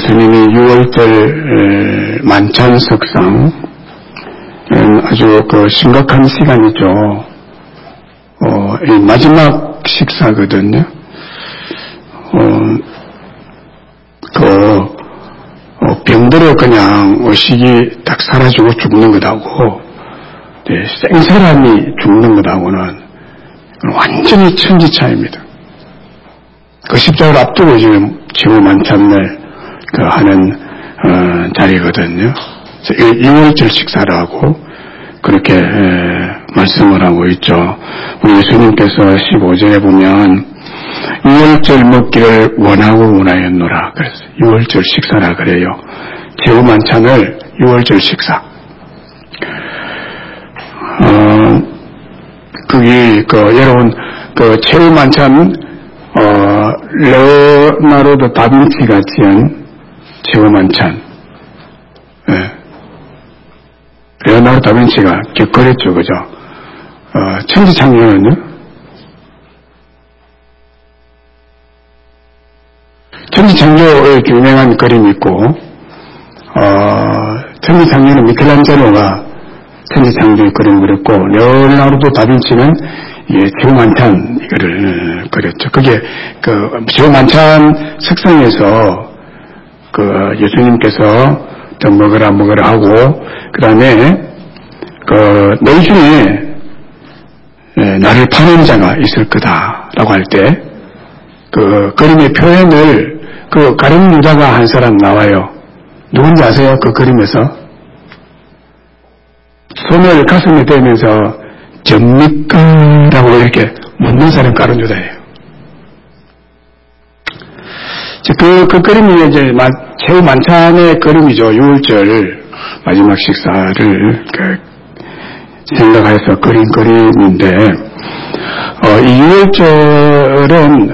예수님이 6월절 만찬 석상 아주 심각한 시간이죠. 이 마지막 식사거든요. 병들어 그냥 의식이 딱 사라지고 죽는 것하고, 생사람이 죽는 것하고는 완전히 천지차이입니다. 그 십자가를 앞두고 지금 지구 만찬을 하는 자리거든요. 6월절 식사를 하고 그렇게 말씀을 하고 있죠. 우리 예수님께서 15절에 보면 6월절 먹기를 원하였노라. 그래서 6월절 식사라 그래요. 제후 만찬을 6월절 식사. 여러분, 제후 만찬, 레오나르도 다빈치가 지은 제후 만찬. 레오나르도 다빈치가 그렸죠, 그죠? 천지창조는요? 천지창조의 유명한 그림이 있고, 천지창조는 미켈란젤로가 천지창조의 그림을 그렸고, 레오나르도 다빈치는 제후 만찬 이거를 그렸죠. 그게 제후 만찬 석상에서 예수님께서 좀 먹으라 하고, 그 다음에 너희 중에 나를 파는 자가 있을 거다라고 할 때 그림의 표현을 가룟 유다가 한 사람 나와요. 누군지 아세요? 그 그림에서 손을 가슴에 대면서 접니까? 라고 이렇게 묻는 사람이 가룟 유다예요. 그 그림이 이제 제후 만찬의 그림이죠. 6월절 마지막 식사를 생각해서 그린 그림인데, 이 6월절은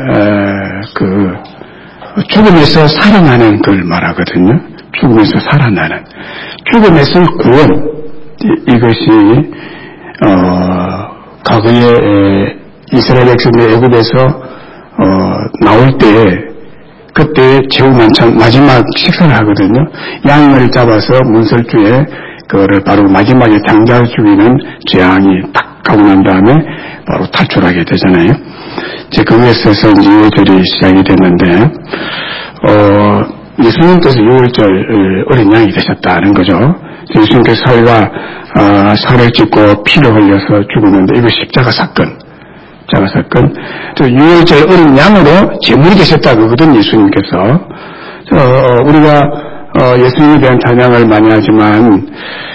죽음에서 살아나는 걸 말하거든요. 죽음에서 살아나는, 죽음에서 구원. 이것이 과거에 이스라엘 백성들 애굽에서 나올 때, 그때 제후 만찬 마지막 식사를 하거든요. 양을 잡아서 문설주에 그거를 바로 마지막에 장자를 죽이는 재앙이 딱 가고 난 다음에 바로 탈출하게 되잖아요. 거기에서 이제 6월절이 시작이 됐는데, 예수님께서 6월절 어린 양이 되셨다는 거죠. 예수님께서 살을 찢고 피를 흘려서 죽었는데, 이거 십자가 사건. 6월절 어린 양으로 제물이 되셨다 그거든, 예수님께서. 우리가 예수님에 대한 찬양을 많이 하지만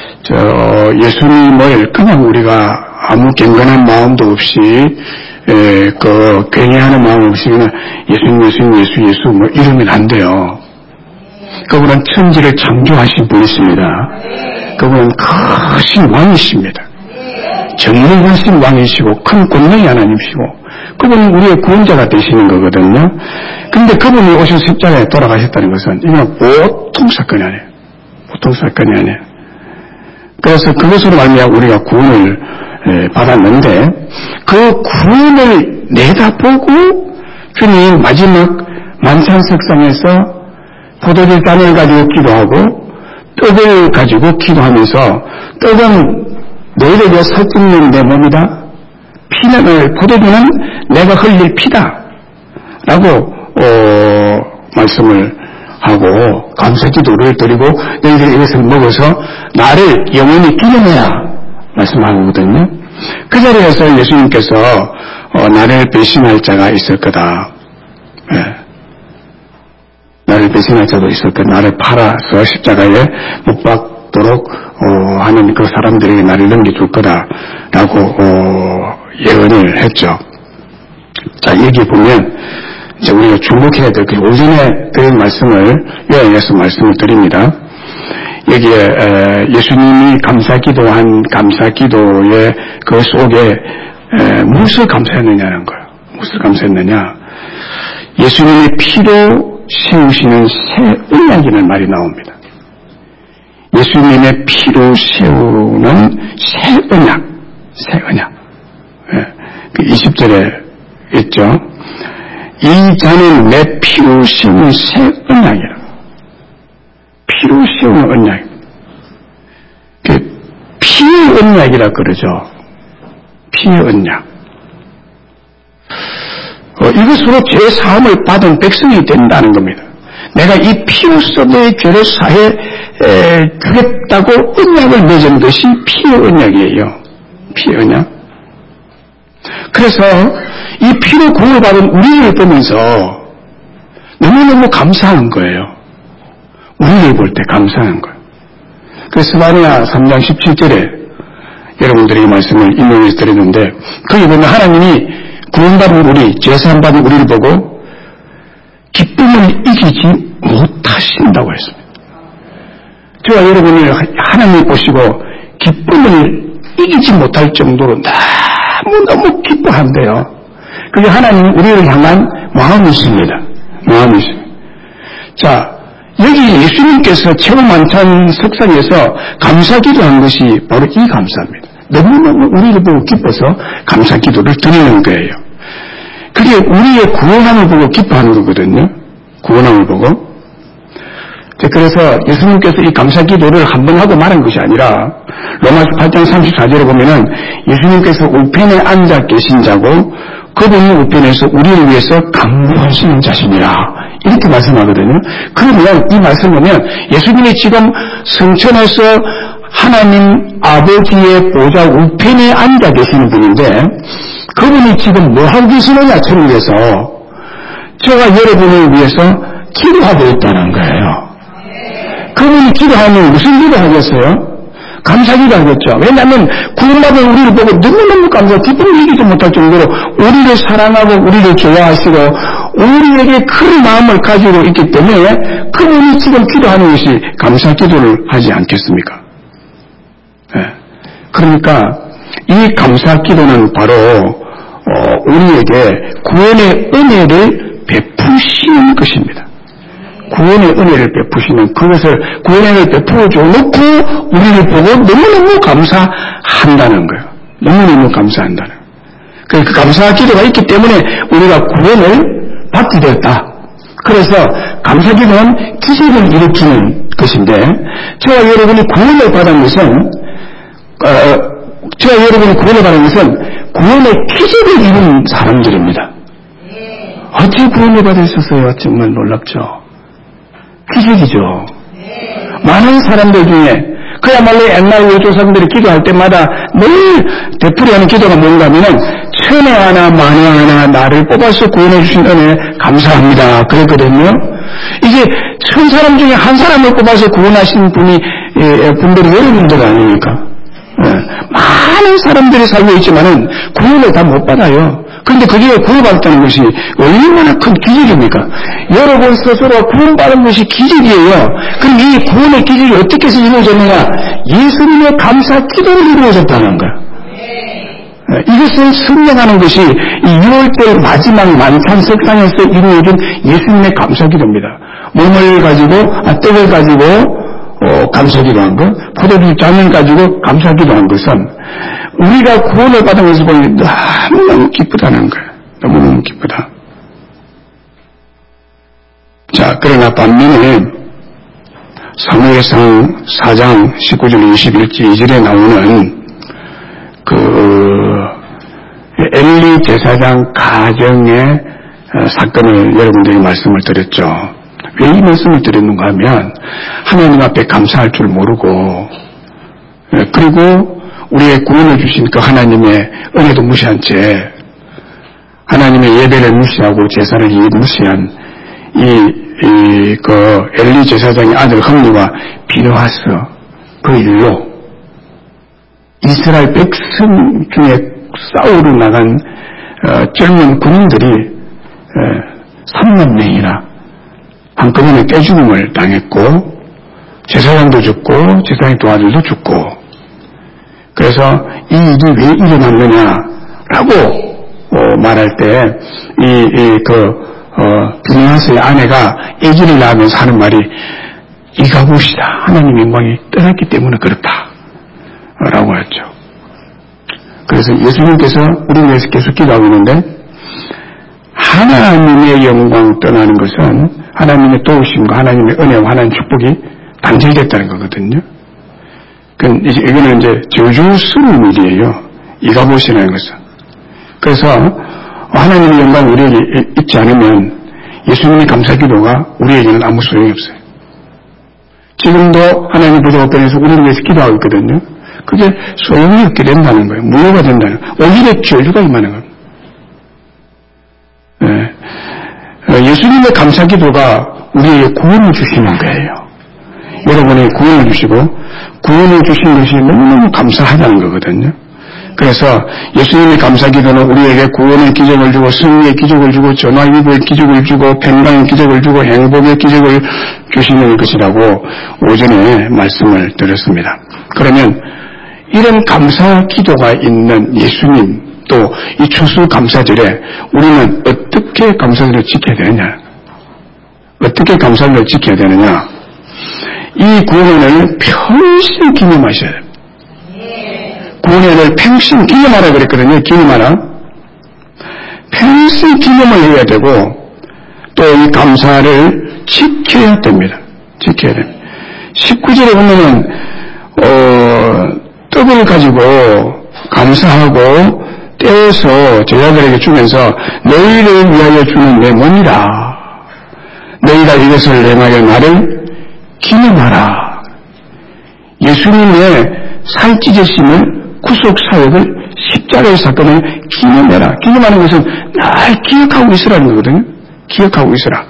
예수님을 그냥 우리가 아무 경건한 마음도 없이 괜히하는 마음 없이 그냥 예수 뭐 이러면 안 돼요. 그분은 천지를 창조하신 분이십니다. 그분은 크신 왕이십니다. 전능하신 왕이시고 큰 권능의 하나님이시고 그분이 우리의 구원자가 되시는 거거든요. 근데 그분이 오신 십자가에 돌아가셨다는 것은 이건 보통 사건이 아니에요. 보통 사건이 아니에요. 그래서 그것으로 말미암아 우리가 구원을 받았는데, 그 구원을 내다보고 주님 마지막 만찬석상에서 포도주 잔을 가지고 기도하고 떡을 가지고 기도하면서, 떡은 너희에게 살찌는 내 몸이다. 포도주는 내가 흘릴 피다. 라고 말씀을 하고 감사기도를 드리고 너희들이 이것을 먹어서 나를 영원히 기념해라 말씀하거든요. 그 자리에서 예수님께서 나를 배신할 자가 있을 거다. 나를 배신할 자도 있을 거다. 나를 팔아서 십자가에 못 박도록 하는 그 사람들에게 나를 넘겨줄 거다라고 예언을 했죠. 자, 여기 보면 이제 우리가 주목해야 될 그 오전에 드린 말씀을 요약해서 말씀을 드립니다. 여기에 예수님이 감사기도한 감사기도의 그 속에 무엇을 감사했느냐는 거예요. 무엇을 감사했느냐? 예수님의 피로 세우시는 새 언약이라는 말이 나옵니다. 예수님의 피로 세우는 새 언약, 새 언약. 그 20절에 있죠. 이 잔은 내 피로 세운 새 언약이라. 피로 세우는 언약. 피의 언약이라 그러죠. 피의 언약. 이것으로 죄 사함을 받은 백성이 된다는 겁니다. 내가 이 피로써 내 죄를 사해 주겠다고 언약을 맺은 것이 피의 언약이에요. 피의 언약. 그래서 이 피로 구원을 받은 우리를 보면서 너무너무 감사한 거예요. 우리를 볼 때 감사한 거예요. 그래서 스바냐 3장 17절에 여러분들이 이 말씀을 인용해서 드렸는데 거기 보면 하나님이 구원받은 우리, 죄사함 받은 우리를 보고 기쁨을 이기지 못하신다고 했습니다. 저와 여러분을 하나님이 보시고 기쁨을 이기지 못할 정도로 너무너무 기뻐한대요. 그게 하나님 우리를 향한 마음이십니다. 마음이십니다. 자, 여기 예수님께서 최후 만찬 석상에서 감사기도한 것이 바로 이 감사입니다. 너무너무 우리를 보고 기뻐서 감사기도를 드리는 거예요. 그게 우리의 구원함을 보고 기뻐하는 거거든요. 구원함을 보고. 그래서 예수님께서 이 감사기도를 한 번 하고 말한 것이 아니라 로마서 8장 34절에 보면은 예수님께서 우편에 앉아 계신 자고 그분이 우편에서 우리를 위해서 간구하시는 자신이라 이렇게 말씀하거든요. 그러면 이 말씀을 보면 예수님이 지금 성천에서 하나님 아버지의 보좌 우편에 앉아 계시는 분인데 그분이 지금 뭐 하고 계시느냐 천국에서 저와 여러분을 위해서 기도하고 있다는 거예요. 그분이 기도하면 무슨 기도하겠어요? 감사기도 하겠죠. 왜냐하면 구원받은 우리를 보고 너무너무 기쁨을 이기지 못할 정도로 우리를 사랑하고 우리를 좋아하시고 우리에게 큰 마음을 가지고 있기 때문에 그분이 지금 기도하는 것이 감사기도를 하지 않겠습니까? 네. 그러니까 이 감사기도는 바로 우리에게 구원의 은혜를 베푸시는 것입니다. 구원의 은혜를 베푸시는 그것을 구원의 은혜를 베풀어 놓고 우리를 보고 너무너무 감사한다는 거예요. 너무너무 감사한다는 거예요. 그 감사 기도가 있기 때문에 우리가 구원을 받게 되었다. 그래서 감사 기도는 기적을 일으키는 것인데 저와 여러분이 구원을 받은 것은 구원의 기적을 이룬 사람들입니다. 어찌 구원을 받으셨어요? 정말 놀랍죠. 기적이죠. 많은 사람들 중에 그야말로 옛날 우리 조상들이 기도할 때마다 늘 되풀이하는 기도가 뭔가 하면은 천에 하나 만에 하나 나를 뽑아서 구원해 주신 은혜 감사합니다. 그랬거든요. 이게 천 사람 중에 한 사람을 뽑아서 구원하신 분들이 여러분들 아닙니까? 많은 사람들이 살고 있지만은 구원을 다 못 받아요. 그런데 그게 구원받았다는 것이 얼마나 큰 기적입니까? 여러분 스스로가 구원받은 것이 기적이에요. 그럼 이 구원의 기적이 어떻게 해서 이루어졌느냐? 예수님의 감사 기도로 이루어졌다는 거예요. 이것을 설명하는 것이 이 6월절 마지막 만찬 석상에서 이루어진 예수님의 감사 기도입니다. 몸을 가지고 떡을 가지고 감사기도한 것, 포도주 잔을 가지고 감사기도한 것은 우리가 구원을 받은 것을 보니 너무너무 기쁘다는 거예요. 너무너무 기쁘다. 자, 그러나 반면에 사무엘상 4장 19절 21절 2절에 나오는 엘리 제사장 가정의 사건을 여러분들에게 말씀을 드렸죠. 왜 이 말씀을 드렸는가 하면 하나님 앞에 감사할 줄 모르고 그리고 우리의 구원을 주신 그 하나님의 은혜도 무시한 채 하나님의 예배를 무시하고 제사를 무시한 그 엘리 제사장의 아들 흠리와 비느하스 그 일로 이스라엘 백성 중에 싸우러 나간 젊은 군인들이 3만 명이나 한꺼번에 떼죽음을 당했고 제사장도 죽고 제사장의 도아들도 죽고 그래서 이 일이 왜 일어났느냐라고 말할 때 비느하스의 아내가 아기를 낳으면서 하는 말이 이가 무엇이다. 하나님의 영광이 떠났기 때문에 그렇다 라고 했죠. 그래서 예수님께서 우리를 위해서 계속 기도하고 있는데 하나님의 영광 떠나는 것은 하나님의 도우심과 하나님의 은혜와 하나님의 축복이 다 단절됐다는 거거든요. 이거는 이제 저주스러운 일이에요. 이가봇이라는 것은. 그래서 하나님의 영광 우리에게 있지 않으면 예수님의 감사기도가 우리에게는 아무 소용이 없어요. 지금도 하나님 보좌 우편에서 우리를 위해서 기도하고 있거든요. 그게 소용이 없게 된다는 거예요. 무효가 된다는 거예요. 오히려 저주가 임하는 겁니다. 예수님의 감사기도가 우리에게 구원을 주시는 거예요. 여러분이 구원을 주시고 구원을 주신 것이 너무너무 감사하다는 거거든요. 그래서 예수님의 감사기도는 우리에게 구원의 기적을 주고 승리의 기적을 주고 전화위복의 기적을 주고 평강의 기적을 주고 행복의 기적을 주시는 것이라고 오전에 말씀을 드렸습니다. 그러면 이런 감사기도가 있는 예수님 또 이 추수감사절에 우리는 어떻게 감사절을 지켜야 되느냐? 어떻게 감사절을 지켜야 되느냐? 이 구원을 평생 기념하셔야 됩니다. 구원을 평생 기념하라 그랬거든요. 기념하라. 평생 기념을 해야 되고 또 이 감사를 지켜야 됩니다. 지켜야 됩니다. 19절에 보면은 떡을 가지고 감사하고 떼어서 제자들에게 주면서 너희를 위하여 주는 내 몸이라. 너희가 이것을 행하여 나를 기념하라. 예수님의 살찢으심을 구속사역을 십자가의 사건을 기념해라. 기념하는 것은 날 기억하고 있으라는 거거든요. 기억하고 있으라.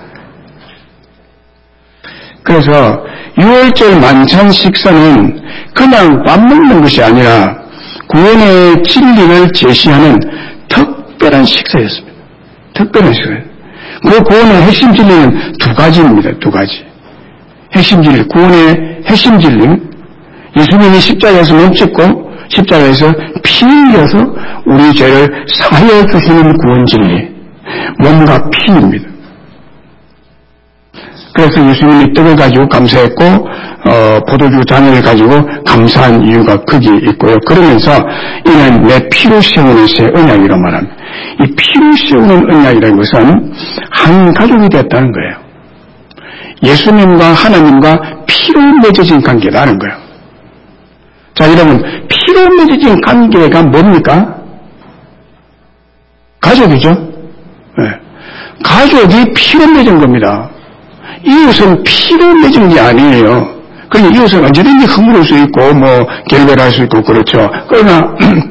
그래서 6월절 만찬 식사는 그냥 밥 먹는 것이 아니라 구원의 진리를 제시하는 특별한 식사였습니다. 특별한 식사예요. 그 구원의 핵심 진리는 두 가지입니다. 두 가지. 핵심 진리, 구원의 핵심 진리는 예수님이 십자가에서 멈췄고 십자가에서 피 흘려서 우리 죄를 사하여 주시는 구원 진리, 몸과 피입니다. 그래서 예수님이 떡을 가지고 감사했고 포도주 잔을 가지고 감사한 이유가 거기에 있고요. 그러면서 이는 내 피로 세우는 새 언약이라고 말합니다. 이 피로 세우는 언약이라는 것은 한 가족이 됐다는 거예요. 예수님과 하나님과 피로 맺어진 관계라는 거예요. 자, 여러분, 피로 맺어진 관계가 뭡니까? 가족이죠. 네. 가족이 피로 맺은 겁니다. 이웃은 피로 맺은 게 아니에요. 그러니까 이웃은 언제든지 허물을 수 있고 결별할 수 있고 그렇죠. 그러나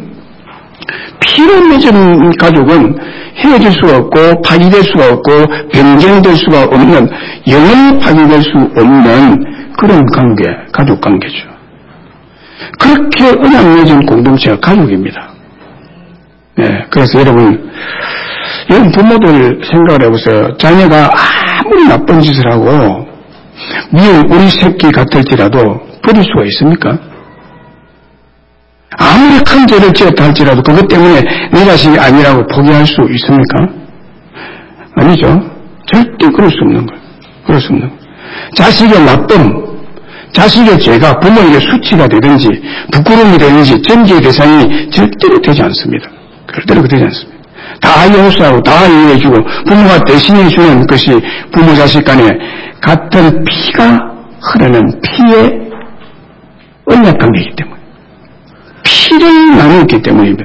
피로 맺은 가족은 헤어질 수가 없고 파기될 수가 없고 변경될 수가 없는, 영원히 파기될 수 없는 그런 관계, 가족 관계죠. 그렇게 언약 맺은 공동체가 가족입니다. 네, 그래서 여러분 부모들 생각을 해보세요. 자녀가 아무리 나쁜 짓을 하고 미운 우리 새끼 같을지라도 버릴 수가 있습니까? 아무리 큰 죄를 지었다 할지라도 그것 때문에 내 자식이 아니라고 포기할 수 있습니까? 아니죠. 절대 그럴 수 없는 거예요. 그럴 수 없는 거예요. 자식의 나쁨, 자식의 죄가 부모에게 수치가 되든지 부끄러움이 되든지 전제의 대상이 절대로 되지 않습니다. 절대로 되지 않습니다. 다 용서하고 다 이해해주고 부모가 대신해주는 것이 부모 자식 간에 같은 피가 흐르는 피의 언약관계이기 때문에 피를 나누었기 때문입니다.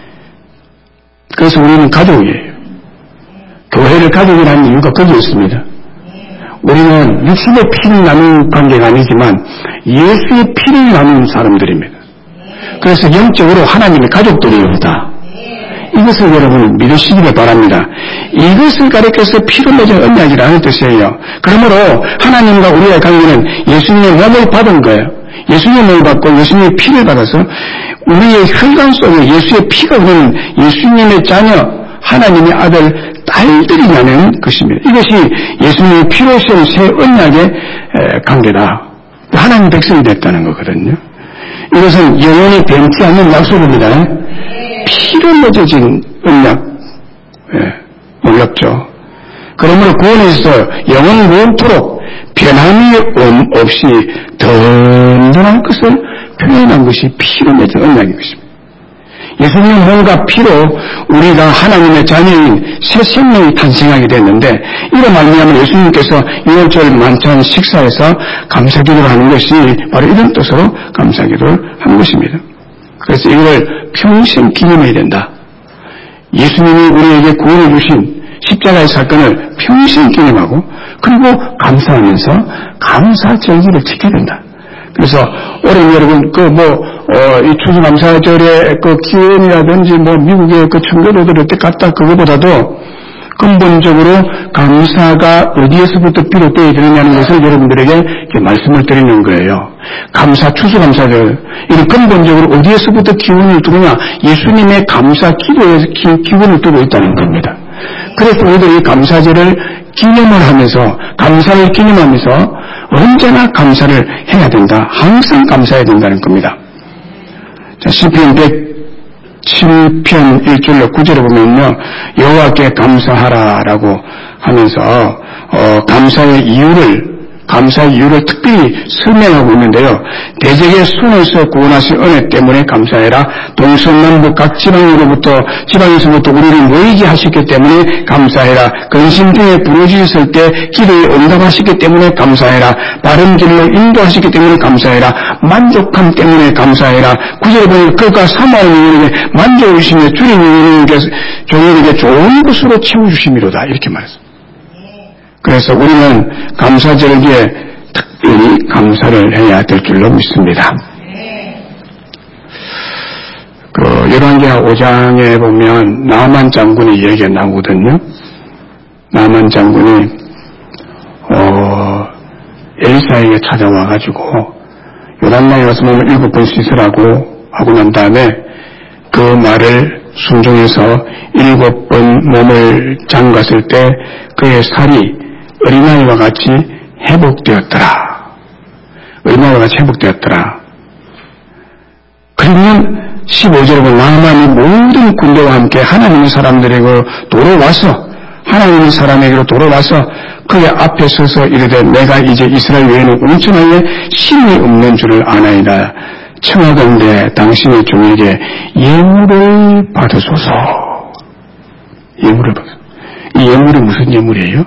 그래서 우리는 가족이에요. 교회를 가족이라는 이유가 거기 있습니다. 우리는 육신의 피를 나누는 관계가 아니지만 예수의 피를 나누는 사람들입니다. 그래서 영적으로 하나님의 가족들입니다. 이것을 여러분 믿으시기를 바랍니다. 이것을 가리켜서 피로 맺은 언약이라는 뜻이에요. 그러므로 하나님과 우리의 관계는 예수님의 몸을 받은 거예요. 예수님의 몸을 받고 예수님의 피를 받아서 우리의 혈관 속에 예수의 피가 흐르는 예수님의 자녀, 하나님의 아들, 딸들이라는 것입니다. 이것이 예수님의 피로 세운 새 언약의 관계다. 하나님 백성이 됐다는 거거든요. 이것은 영원히 변치 않는 약속입니다. 피로 맺어진 언약, 놀랍죠. 그러므로 구원에서 영원토록 변함이 없이 든든한 것을 표현한 것이 피로 맺은 언약인 것입니다. 예수님은 뭔가 피로 우리가 하나님의 자녀인 새 생명이 탄생하게 됐는데, 이로 말미암아 예수님께서 유월절 만찬 식사에서 감사기도를 하는 것이 바로 이런 뜻으로 감사기도를 하는 것입니다. 그래서 이걸 평생 기념해야 된다. 예수님이 우리에게 구원해 주신 십자가의 사건을 평생 기념하고, 그리고 감사하면서 감사절기를 지켜야 된다. 그래서 올해 여러분 이 추수감사절의 기원이라든지 미국의 청교도들을 때 갔다 그거보다도 근본적으로 감사가 어디에서부터 비롯되어야 되느냐는 것을 여러분들에게 말씀을 드리는 거예요. 추수감사절 이는 근본적으로 어디에서부터 기원을 두느냐, 예수님의 감사 기도에서 기원을 두고 있다는 겁니다. 그래서 우리들이 감사절을 기념을 하면서, 감사를 기념하면서 언제나 감사를 해야 된다. 항상 감사해야 된다는 겁니다. 자, 시편 107편 1절로 9절에 보면요, 여호와께 감사하라라고 하면서 감사의 이유를 특별히 설명하고 있는데요. 대적의 손에서 구원하신 은혜 때문에 감사해라. 동서남북 각 지방에서부터 우리를 모이게 하셨기 때문에 감사해라. 근심 중에 부르짖었을 때 기도에 응답하셨기 때문에 감사해라. 바른 길로 인도하셨기 때문에 감사해라. 만족함 때문에 감사해라. 9절에 보면 그가 사모하는 영혼에게 만족하시며 주님 종에게 좋은 것으로 채워주심이로다. 이렇게 말했습니다. 그래서 우리는 감사절기에 특별히 감사를 해야 될 줄로 믿습니다. 열왕기하 5장에 보면 나만 장군의 이야기가 나오거든요. 나만 장군이 엘리사에게 찾아와가지고 요단강에 와서 몸을 7번 씻으라고 하고 난 다음에 그 말을 순종해서 7번 몸을 잠갔을 때 그의 살이 어린아이와 같이 회복되었더라. 어린아이와 같이 회복되었더라. 그러면 15절에 보면 나만이 모든 군대와 함께 하나님의 사람들에게로 돌아와서 하나님의 사람에게로 돌아와서 그의 앞에 서서 이르되 내가 이제 이스라엘 외에는 온천하에 신이 없는 줄을 아나이다. 청하건대 당신의 종에게 예물을 받으소서. 예물을 받으소서. 이 예물이 무슨 예물이에요?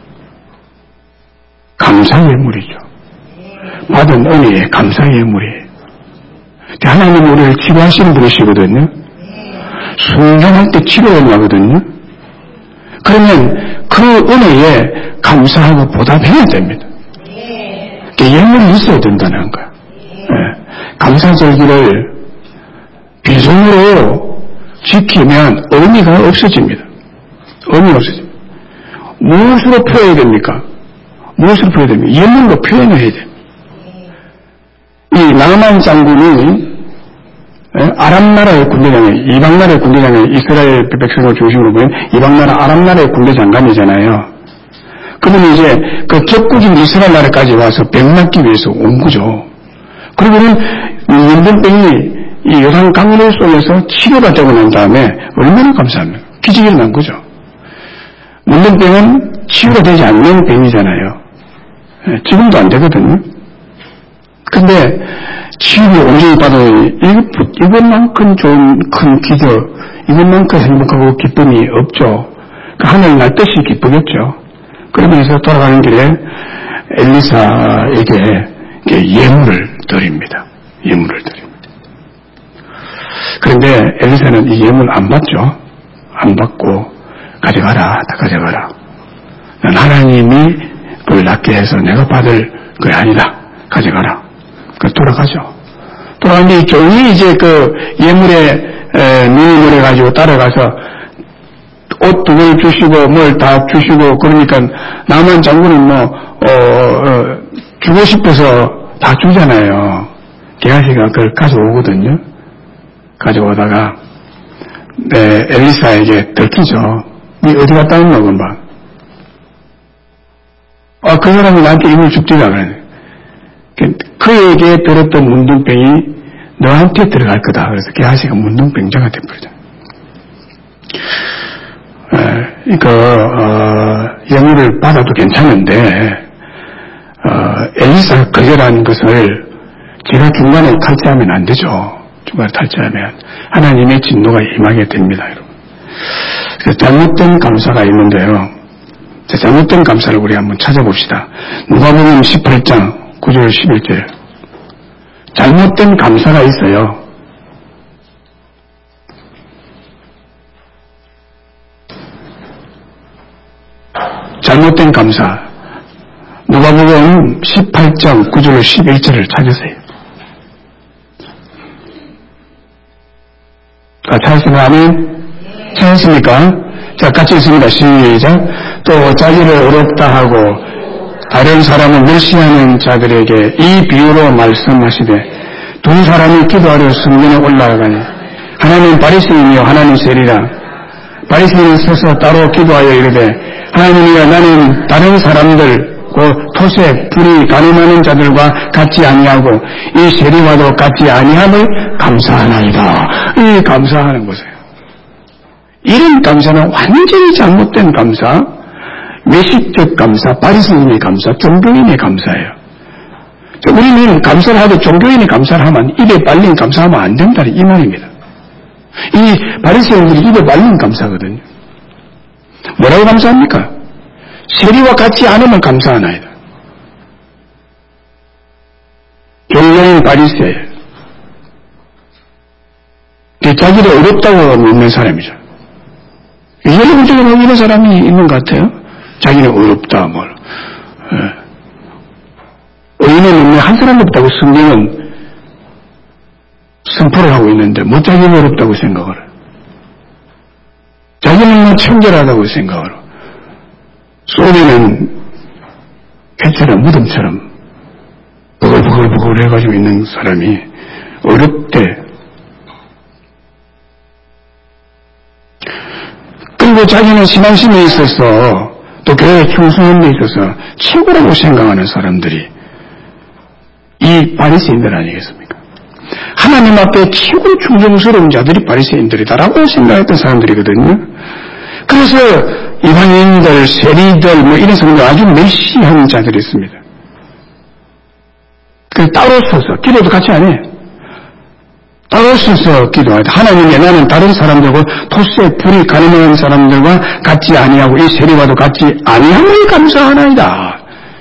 감사 예물이죠. 받은 은혜의 감사 예물이에요. 하나님 우리를 치료하시는 분이시거든요. 순종할 때 치료해 나거든요. 그러면 그 은혜에 감사하고 보답해야 됩니다. 예물이 있어야 된다는 거예요. 감사절기를 비전으로 지키면 의미가 없어집니다. 의미가 없어집니다. 무엇으로 표현해야 됩니까? 무엇으로 표현해야 됩니까? 예물로 표현을 해야 됩니다. 이 나만 장군이 아람나라의 군대장에, 이방나라의 군대장에, 이스라엘 백성을 중심으로 보면 이방나라 아람나라의 군대장관이잖아요. 그러면 이제 그 격국인 이스라엘 나라까지 와서 병 낫기 위해서 온 거죠. 그리고는 문둥병이 이 요단 강물 속에서 치료받자고 난 다음에 얼마나 감사합니까? 기적이 난 거죠. 문둥병은 치유가 되지 않는 병이잖아요. 지금도 안 되거든요. 근데 치유를 온전히 받으니 이것만큼 좋은 큰 기적, 이것만큼 행복하고 기쁨이 없죠. 그 하늘 날 뜻이 기쁘겠죠. 그러면서 돌아가는 길에 엘리사에게 예물을 드립니다. 예물을 드립니다. 그런데 엘리사는 이 예물 안 받죠. 안 받고 가져가라, 다 가져가라. 난 하나님이 그걸 낫게 해서 내가 받을 거 아니다. 가져가라. 그 돌아가죠. 돌아가는데 이 종이 이제 그 예물에 눈을 물어가지고 따라가서 옷 2벌 주시고 뭘 다 주시고 그러니까 나만 장군은 주고 싶어서 다 주잖아요. 게하시가 그걸 가져오거든요. 가져오다가 엘리사에게 들키죠. 니 어디 갔다 왔노? 금방. 그 사람이 나한테 이걸 줍디라 그래. 그에게 들었던 문둥병이 너한테 들어갈 거다. 그래서 게하시가 문둥병자가 돼버리죠. 예물을 받아도 괜찮은데 엘리사가 거절한 것을 제가 중간에 칼퇴하면 안 되죠. 주가를 탈취하면 하나님의 진노가 임하게 됩니다, 여러분. 잘못된 감사가 있는데요. 잘못된 감사를 우리 한번 찾아봅시다. 누가복음 18장 9절 11절. 잘못된 감사가 있어요. 잘못된 감사. 누가복음 18장 9절 11절을 찾으세요. 찾았습니까? 아멘? 찾았습니까? 자, 같이 있습니다. 시작. 또 자기를 어렵다 하고 다른 사람을 멸시하는 자들에게 이 비유로 말씀하시되 두 사람이 기도하려 성전에 올라가니 하나는 바리새인이요 하나는 세리라. 바리새인은 서서 따로 기도하여 이르되 하나님이여 나는 다른 사람들 곧 토색, 불이, 가늠하는 자들과 같지 아니하고 이 세리와도 같지 아니함을 감사하나이다. 이 감사하는 것이에요. 이런 감사는 완전히 잘못된 감사, 외식적 감사, 바리새인의 감사, 종교인의 감사예요. 우리는 감사를 하도 종교인의 감사를 하면 입에 빨린 감사하면 안 된다 이 말입니다. 이 바리새인들이 입에 빨린 감사거든요. 뭐라고 감사합니까? 세리와 같지 않으면 감사하나이다. 종교인 바리새, 자기를 어렵다고 믿는 사람이죠. 여러분 중에 이런 사람이 있는 것 같아요. 자기는 어렵다, 의인은 없네 한 사람도 없다고 성경은 선포를 하고 있는데 뭐 자기는 어렵다고 생각을 해요. 자기는 뭐 청결하다고 생각을 해요. 속에는 배처럼 무덤처럼 버글버글 해가지고 있는 사람이 어렵대. 그리고 자기는 신앙심에 있어서 또 교회에 충성한 데 있어서 최고라고 생각하는 사람들이 이 바리새인들 아니겠습니까? 하나님 앞에 최고 충성스러운 자들이 바리새인들이다라고 생각했던 사람들이거든요. 그래서 이방인들, 세리들 이런 사람들 아주 메시한 자들이 있습니다. 그래서 따로 서서 기도도 같이 안 해요. 따로 서서 기도하다. 하나님이 나는 다른 사람들과 토스에 불이 가늠하는 사람들과 같지 아니하고 이 세리와도 같지 아니함을 감사하나이다.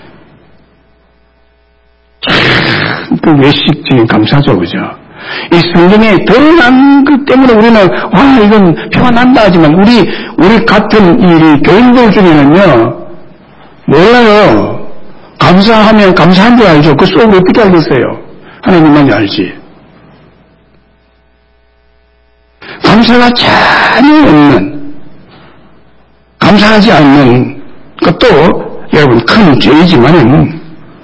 그 외식적인 감사죠, 그죠? 이 성경에 드러난 것 때문에 우리는 와 이건 표가 난다 하지만 우리 같은 이 교인들 중에는요 몰라요. 감사하면 감사한 줄 알죠. 그 속을 어떻게 알겠어요? 하나님만이 알지. 감사가 전혀 없는, 감사하지 않는 것도 여러분 큰 죄이지만은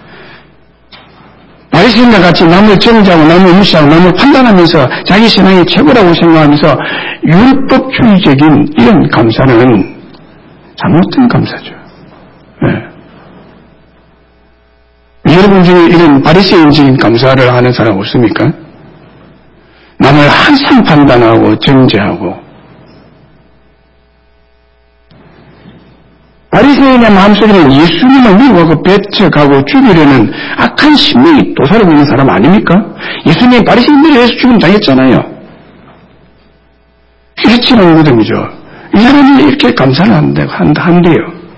바리새인과 같이 남을 정죄하고 남을 무시하고 남을 판단하면서 자기 신앙이 최고라고 생각하면서 율법주의적인 이런 감사는 잘못된 감사죠. 네. 여러분 중에 이런 바리새인적인 감사를 하는 사람 없습니까? 남을 항상 판단하고 정죄하고 바리새인의 마음속에는 예수님을 미워하고 배척하고 죽이려는 악한 심령이 도사리고 있는 사람 아닙니까? 예수님이 바리새인들이 예수 죽음 당했잖아요. 그렇지 않거든요. 이 사람이 이렇게 감사를 한대요.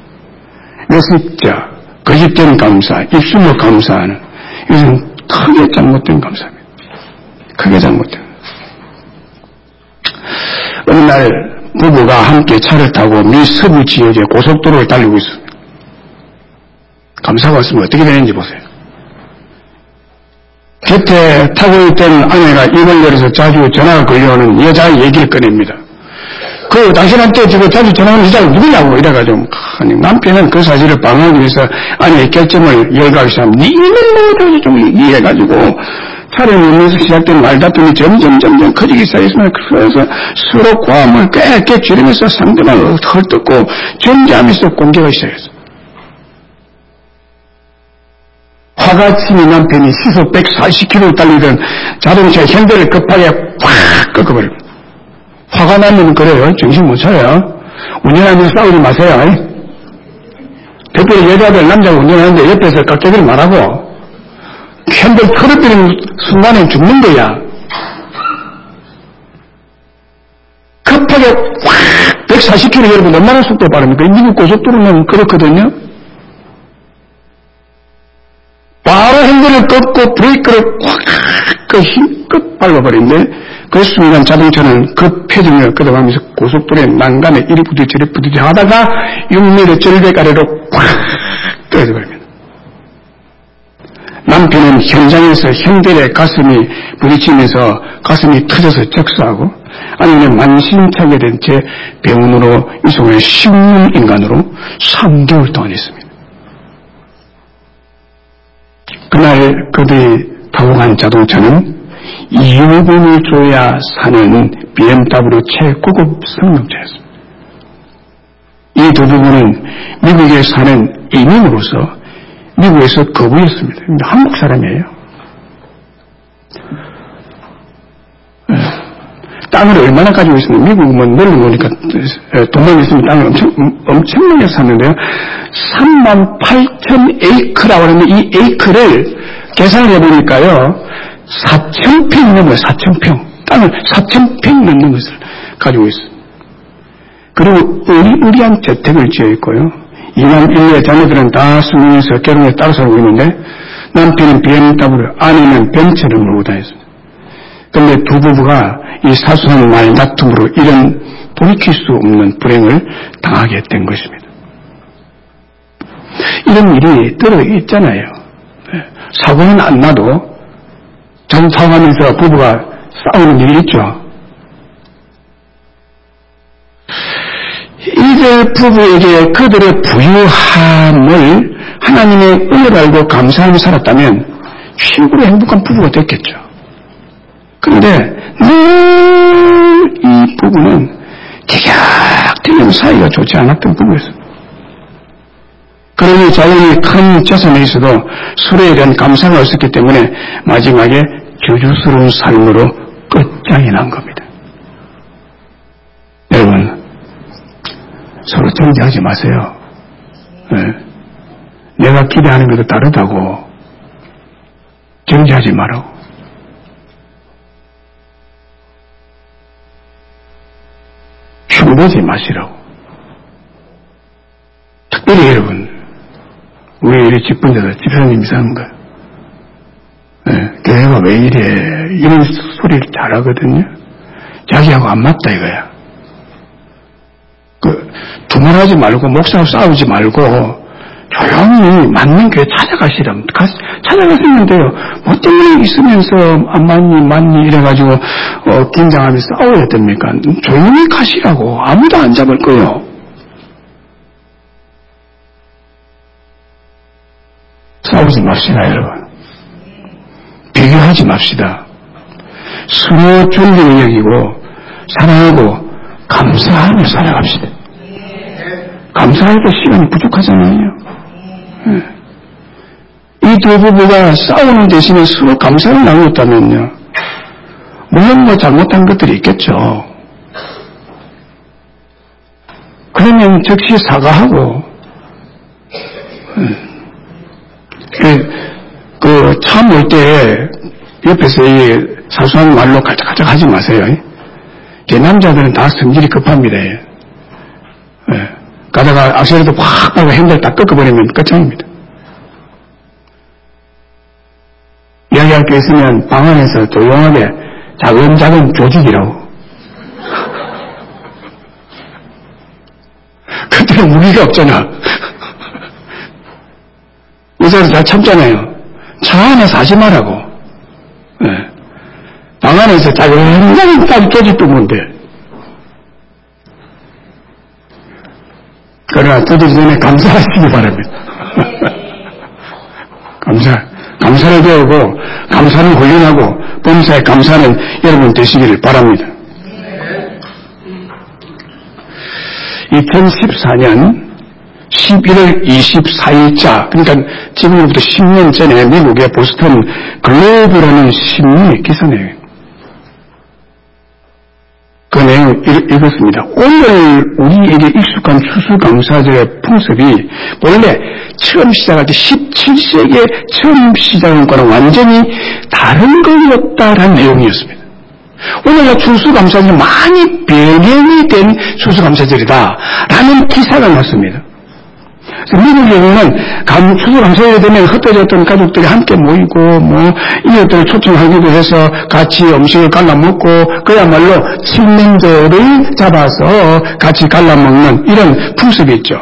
메시자, 거짓된 감사, 입술로 감사하는 이것은 크게 잘못된 감사입니다. 크게 잘못된. 어느 날 부부가 함께 차를 타고 미 서부 지역의 고속도로를 달리고 있습니다. 감사가 왔으면 어떻게 되는지 보세요. 곁에 타고 있던 아내가 입을 열어서 자주 전화가 걸려오는 여자 얘기를 꺼냅니다. 당신한테 지금 자주 전화하는 여자가 누구냐고 이래가지고 남편은 그 사실을 방어하기 위해서 아내의 결점을 열거하기 시작하면 네 이놈을 못하지 좀 이해해가지고 차를 밀면서 시작된 말다툼이 점점 커지기 시작했습니다. 그래서 서로 고함을 꽤 지르면서 상대방을 헐뜯고 정죄하면서 공격하기 시작했어요. 화가 치는 남편이 시속 140km 달리던 자동차의 핸들을 급하게 팍 꺾어버립니다. 화가 나면 그래요. 정신 못 차려요. 운전하면서 싸우지 마세요. 특별히 여자들 남자가 운전하는데 옆에서 깎여들이 말하고 핸들 털어버리는 순간에 죽는 거야. 급하게 확 140km 여러분 얼마나 속도 빠릅니까? 미국 고속도로는 그렇거든요. 바로 핸들을 꺾고 브레이크를 확 힘껏 밟아버리는데 그 순간 자동차는 급회전을 끌어가면서 고속도로에 난간에 이리 부딪히 저리 부딪히 하다가 6m 절벽 아래로 확 떨어져 버립니다. 남편은 현장에서 형들의 가슴이 부딪히면서 가슴이 터져서 적수하고 아니면 만신창게 된 채 병원으로 이송해 식물인간으로 3개월 동안 있습니다. 그날 그들이 타고 간 자동차는 2억 원을 줘야 사는 BMW 최고급 승용차였습니다. 이 두 부부는 미국에 사는 이민으로서 미국에서 거부했습니다. 한국 사람이에요. 땅을 얼마나 가지고 있었는데 미국은 넓은 거니까 돈만 있으면 땅을 엄청나게 샀는데요. 38,000에이크라고 하는데 이 에이크를 계산을 해보니까요. 4,000평 넘어요. 4,000평. 땅을 4,000평 넘는 것을 가지고 있어요. 그리고 의리의리한 저택을 지어 있고요. 2남 1녀의 자녀들은 다 수능에서 결혼해서 따로 살고 있는데 남편은 BMW, 아내는 벤츠를 몰고 다녔습니다. 그런데 두 부부가 이 사소한 말다툼으로 이런 돌이킬 수 없는 불행을 당하게 된 것입니다. 이런 일이 들어있잖아요. 사고는 안 나도 사고하면서 부부가 싸우는 일이 있죠. 이들 부부에게 그들의 부유함을 하나님의 은혜를 알고 감사하며 살았다면 최고로 행복한 부부가 됐겠죠. 그런데 늘 이 부부는 티격태격 사이가 좋지 않았던 부부였습니다. 그러니 자연히 큰 재산에 있어도 서로에 대한 감사가 없었기 때문에 마지막에 저주스러운 삶으로 끝장이 난 겁니다. 여러분, 서로 정죄하지 마세요. 네. 내가 기대하는 것도 다르다고 정죄하지 말라고. 흉내지 마시라고. 특별히 여러분, 우리 이리 집분자들 집사님이 사는 거예요. 네. 교회가 왜 이래? 이런 소리를 잘하거든요. 자기하고 안 맞다 이거야. 두말하지 말고 목사하고 싸우지 말고 조용히 맞는 교회 찾아가시라면 찾아가시면 돼요. 뭐 때문에 있으면서 안 맞니 이래가지고 긴장하면서 싸워야 됩니까? 조용히 가시라고. 아무도 안 잡을 거예요. 싸우지 맙시다 여러분. 비교하지 맙시다. 서로 존경을 여기고 사랑하고 감사하며 살아갑시다. 감사할 때 시간이 부족하잖아요. 이 두 부부가 싸우는 대신에 서로 감사를 나누었다면요. 물론 뭐 잘못한 것들이 있겠죠. 그러면 즉시 사과하고 차 몰 때 옆에서 이 사소한 말로 가짝가짝 하지 마세요. 제 남자들은 다 성질이 급합니다. 가다가 악셀에도 확 하고 핸들 다 꺾어버리면 끝장입니다. 이야기할 게 있으면 방 안에서 조용하게 작은 조직이라고. 그때는 무기가 없잖아. 의사도 잘 참잖아요. 차 안에서 하지 말라고. 방 안에서 작은 조직도 뭔데. 그러나 두드리 전에 감사하시기 바랍니다. 감사를 배우고 감사는 훈련하고 범사에 감사는 여러분 되시기를 바랍니다. 2014년 11월 24일자 그러니까 지금부터 10년 전에 미국의 보스턴 글로브라는 신문의 기사네요. 그 내용을 읽었습니다. 오늘 우리에게 익숙한 추수감사절의 풍습이 원래 처음 시작할 때 17세기에 처음 시작한 거랑 완전히 다른 거였다라는 내용이었습니다. 오늘날 추수감사절이 많이 변형이 된 추수감사절이다라는 기사가 났습니다. 미국에는 추수감사절이 되면 흩어졌던 가족들이 함께 모이고 이웃들을 초청하기도 해서 같이 음식을 갈라 먹고 그야말로 친민들을 잡아서 같이 갈라 먹는 이런 풍습이 있죠.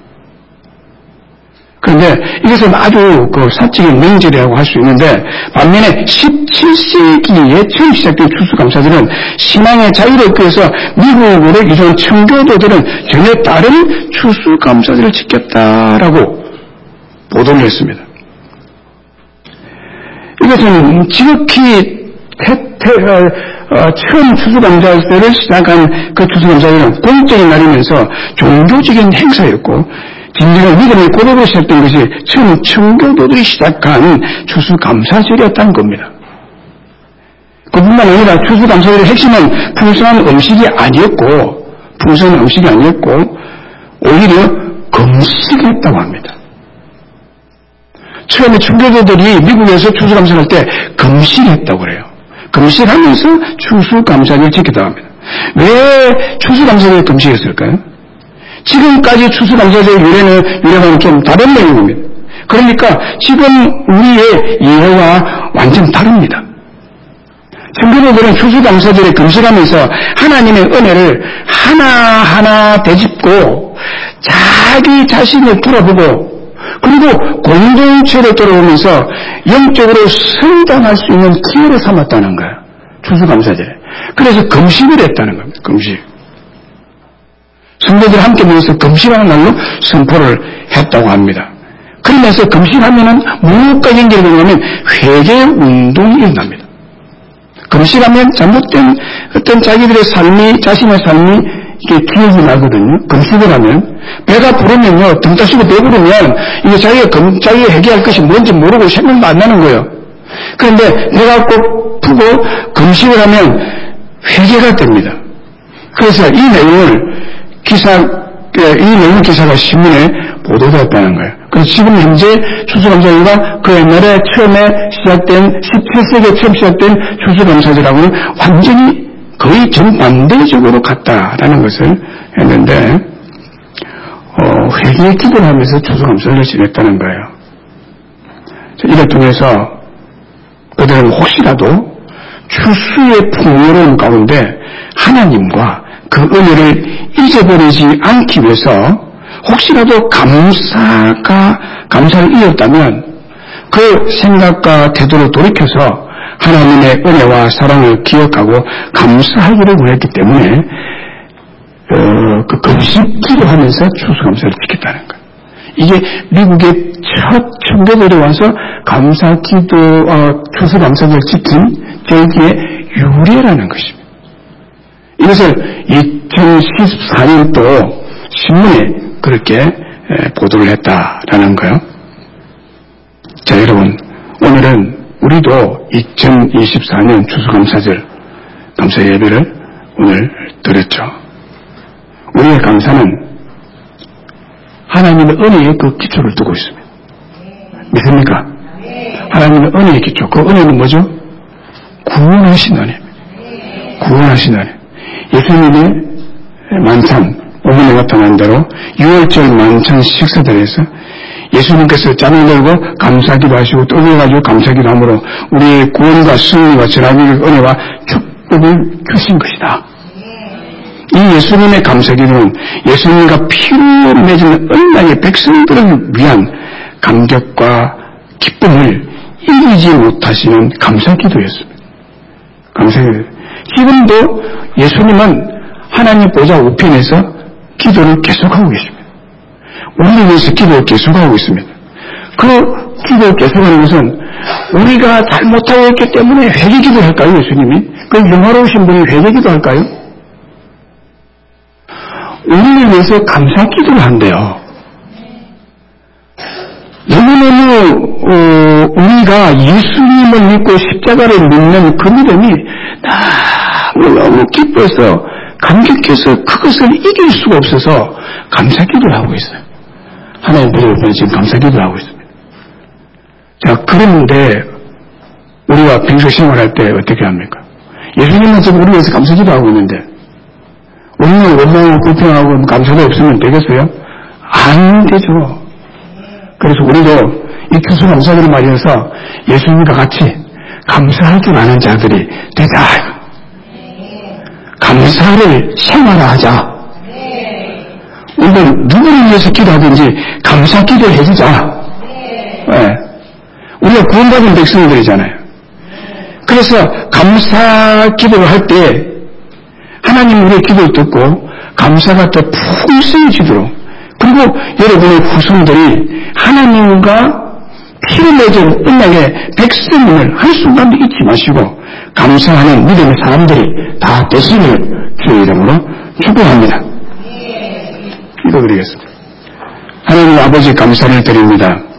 그런데 이것은 아주 사적인 명절이라고 할 수 있는데 반면에 17세기에 처음 시작된 추수감사절은 신앙의 자유를 얻기 위해서 미국으로 이전 청교도들은 전혀 다른 추수감사절을 지켰다라고 보도를 했습니다. 이것은 지극히 처음 추수감사절을 시작한 그 추수감사절은 공적인 날이면서 종교적인 행사였고 진정한 믿음의 고백으로 시작된 것이 처음 청교도들이 시작한 추수감사절이었다는 겁니다. 그뿐만 아니라 추수감사절의 핵심은 풍성한 음식이 아니었고 오히려 금식이었다고 합니다. 처음에 청교도들이 미국에서 추수감사를 할 때 금식했다고 그래요. 금식하면서 추수감사절을 지켰다고 합니다. 왜 추수감사절에 금식했을까요? 지금까지 추수감사절의 유래는 좀 다른 내용입니다. 그러니까 지금 우리의 이해와 완전 다릅니다. 청교도들은 추수감사절에 금식하면서 하나님의 은혜를 하나하나 되짚고 자기 자신을 돌아보고 그리고 공동체로 돌아오면서 영적으로 성장할 수 있는 기회를 삼았다는 거예요. 추수감사절에. 그래서 금식을 했다는 겁니다. 금식. 성도들이 함께 모여서 금식하는 날로 선포를 했다고 합니다. 그러면서 금식하면은 무엇과 연결이 되냐면 회개 운동이 일어납니다. 금식하면 잘못된 어떤 자기들의 자신의 삶이 이게 기억이 나거든요. 금식을 하면 배가 부르면요, 등 따시고 배부르면 이게 자기가 회개할 것이 뭔지 모르고 생각도 안 나는 거예요. 그런데 배가 고프고 금식을 하면 회개가 됩니다. 그래서 이 내용을 기사가 신문에 보도되었다는 거예요. 그래서 지금 현재 추수감사절과 그 옛날에 처음에 시작된 17세기에 처음 시작된 추수감사절하고는 완전히 거의 정반대적으로 같다라는 것을 했는데 회개의 기도를 하면서 추수감사절을 지냈다는 거예요. 이를 통해서 그들은 혹시라도 추수의 풍요로움 가운데 하나님과 그 은혜를 잊어버리지 않기 위해서 혹시라도 감사를 잃었다면 그 생각과 태도를 돌이켜서 하나님의 은혜와 사랑을 기억하고 감사하기를 원했기 때문에 그 금식 기도하면서 추수감사를 지켰다는 거예요. 이게 미국의 첫 청교도들이 와서 추수감사절을 지킨 절기의 유래라는 것입니다. 이것을 2014년도 신문에 그렇게 보도를 했다라는 거예요. 자, 여러분, 오늘은 우리도 2024년 추수감사절 감사 예배를 오늘 드렸죠. 우리의 감사는 하나님의 은혜의 그 기초를 두고 있습니다. 믿습니까? 하나님의 은혜의 기초. 그 은혜는 뭐죠? 구원하신 은혜입니다. 구원하신 은혜. 예수님의 만찬, 오면에 나타난 대로 6월절 만찬 식사들에서 예수님께서 잔을 들고 감사기도 하시고 떡을 가지고 감사기도 함으로 우리의 구원과 승리와 전하기의 은혜와 축복을 주신 것이다. 이 예수님의 감사기도는 예수님과 피로 맺은 언약의 백성들을 위한 감격과 기쁨을 이기지 못하시는 감사기도였습니다. 감사기도. 지금도 예수님은 하나님 보좌 우편에서 기도를 계속하고 계십니다. 우리를 위해서 기도를 계속하고 있습니다. 그 기도를 계속하는 것은 우리가 잘못하고 있기 때문에 회개기도 할까요, 예수님이? 그 영화로우신 분이 회개기도 할까요? 우리를 위해서 감사기도를 한대요. 너무너무 우리가 예수님을 믿고 십자가를 믿는 그 믿음이 너무 기뻐서 감격해서 그것을 이길 수가 없어서 감사기도를 하고 있어요. 하나님 보좌에 지금 감사기도를 하고 있습니다. 자, 그런데 우리가 평소 생활할 때 어떻게 합니까? 예수님은 지금 우리 위해서 감사기도 하고 있는데 우리는 원망하고 불평하고 감사도 없으면 되겠어요? 안 되죠. 그래서 우리도 이 교수 감사기를 맞이해서 예수님과 같이 감사할 줄 아는 자들이 되자. 감사를 생활화하자. 우리는 누구를 위해서 기도하든지 감사 기도를 해주자. 네. 우리가 구원받은 백성들이잖아요. 그래서 감사 기도를 할 때 하나님 우리의 기도를 듣고 감사가 더 풍성해지도록 그리고 여러분의 후손들이 하나님과 피를 맺은 은혜의 백성을 한순간도 잊지 마시고 감사하는 믿음의 사람들이 다 되시길 주의 이름으로 축복합니다. 기도드리겠습니다. 하나님 아버지 감사를 드립니다.